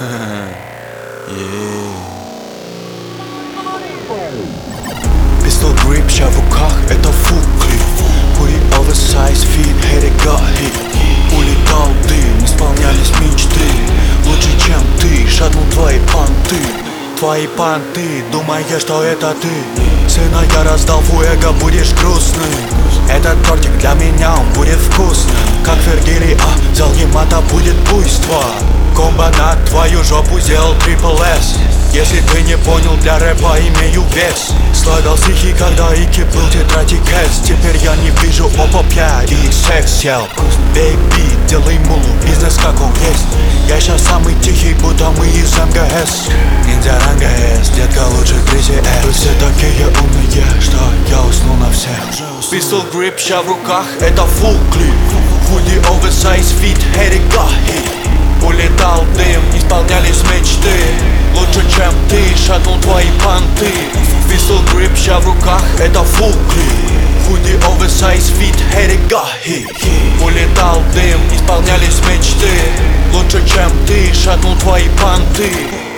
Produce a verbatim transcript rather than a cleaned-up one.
Pistol grip, ща в руках, это full clip. Худи oversize fit, hate it, got hit. Улетал ты, не исполнялись мечты. Лучше, чем ты, шатнул твои понты. Твои понты, думаешь, что это ты. Сына я раздал, фуэго, будешь грустным. Этот тортик для меня, он будет вкусным. Как Фергили, а взял Ямато, будет буйство. Комбо на твою жопу сделал трипл эс. Если ты не понял, для рэпа имею вес. Складал стихи, когда Ики был тетради кэс. Теперь я не вижу опа пять и секс сел. Бэйби, делай мулу, бизнес как он есть. Я щас самый тихий, будто мы из эм гэ эс. Ниндзя ранга эс, детка лучше Кризи эс. Вы все такие умные, что я уснул на всех. Pistol grip, ща в руках, это full clip. Худи oversize fit, hate it, got hit. Улетал дым, исполнялись мечты. Лучше, чем ты, шатнул твои понты. Pistol grip, ща в руках, это full clip. Худи oversize fit, hate it, got hit. Улетал дым, исполнялись мечты. Лучше, чем ты, шатнул твои понты.